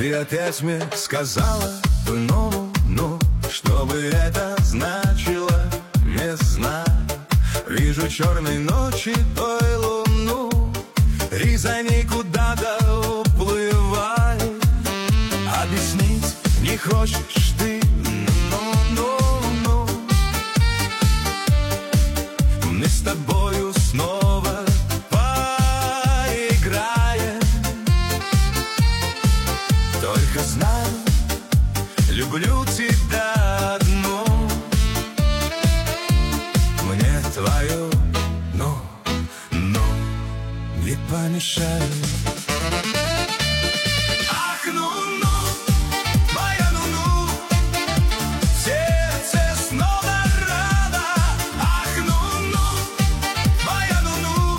Ты опять мне сказала ну, что бы это значило, не знаю. Вижу черной ночи той луну, резани куда-то уплывает. Объяснить не хочешь ты, ну. Мы с тобою снова поиграем. Только знаю, люблю тебя одну. Мне твое но не помешает. Ах, ну, моя ну, сердце снова рада. Ах, ну, моя ну,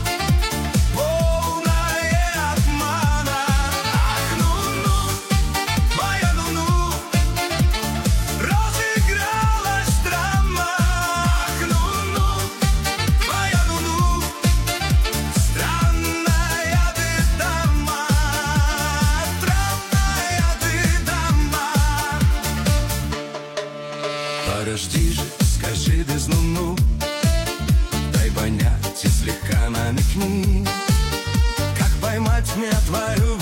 полная обмана. Ах, ну, моя ну, разыгралась драма. Ах, ну, моя ну, странная ты дама, странная ты дама. Подожди же, скажи без ну, дай понять и слегка намекни, как поймать мне твою